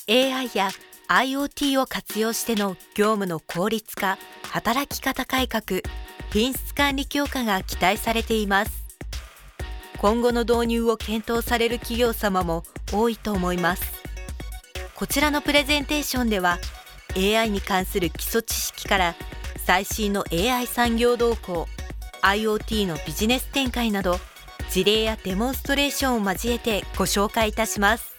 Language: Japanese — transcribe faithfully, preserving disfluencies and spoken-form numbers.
エーアイ や アイオーティー を活用しての業務の効率化、働き方改革、品質管理強化が期待されています。今後の導入を検討される企業様も多いと思います。こちらのプレゼンテーションでは エーアイ に関する基礎知識から最新の エーアイ 産業動向、 アイオーティー のビジネス展開など事例やデモンストレーションを交えてご紹介いたします。